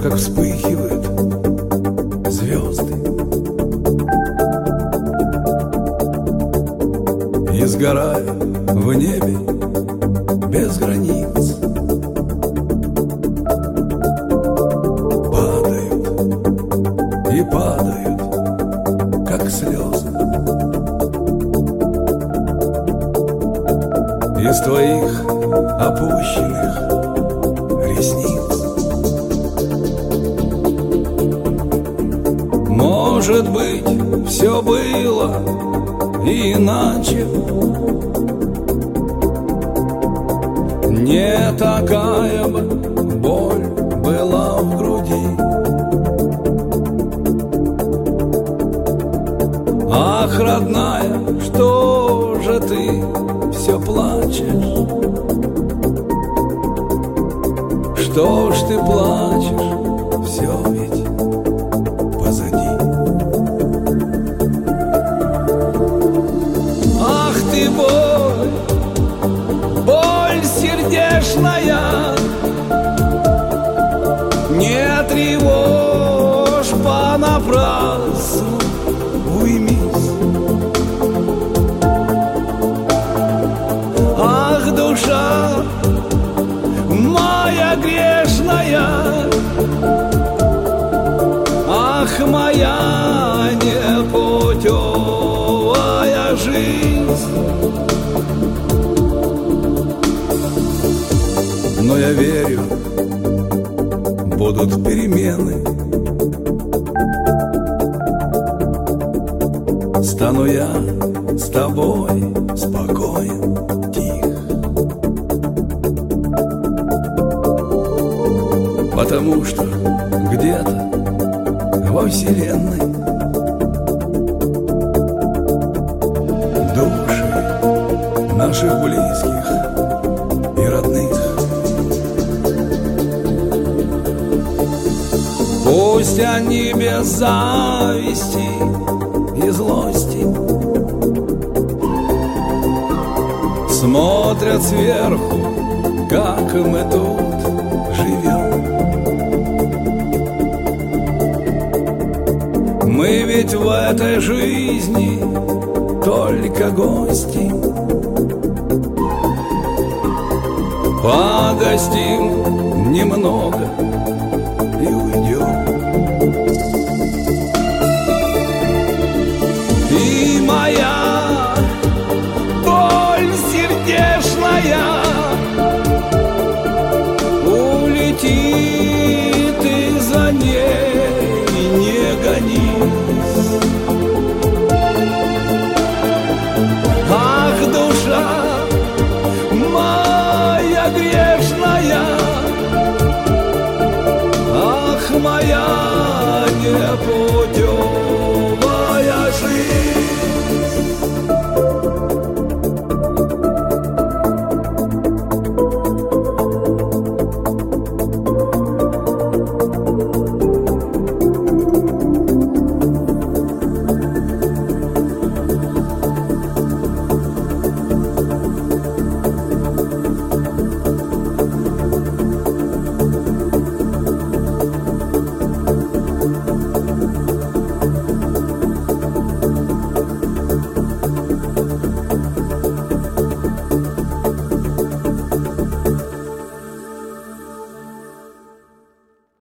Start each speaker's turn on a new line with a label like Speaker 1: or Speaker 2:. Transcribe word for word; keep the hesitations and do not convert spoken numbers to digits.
Speaker 1: смотрю, как вспыхивают звезды и сгораю в небе без границ. Падают и падают, как слезы из твоих опущенных ресниц. Может быть, все было иначе, не такая бы боль была в груди. Ах, родная, что же ты все плачешь? Что ж ты плачешь? Все ведь позади. Ах ты боль, боль сердечная, не тревожь понапрасну, уймись. Ах, душа моя грешная, ах, моя непутевая жизнь. Но я верю, будут перемены. Стану я с тобой спокоен, тих, потому что где-то во вселенной души наших близких и родных. Пусть они без зависти и злости смотрят сверху, как мы тут живем. Мы ведь в этой жизни только гости. Погостим немного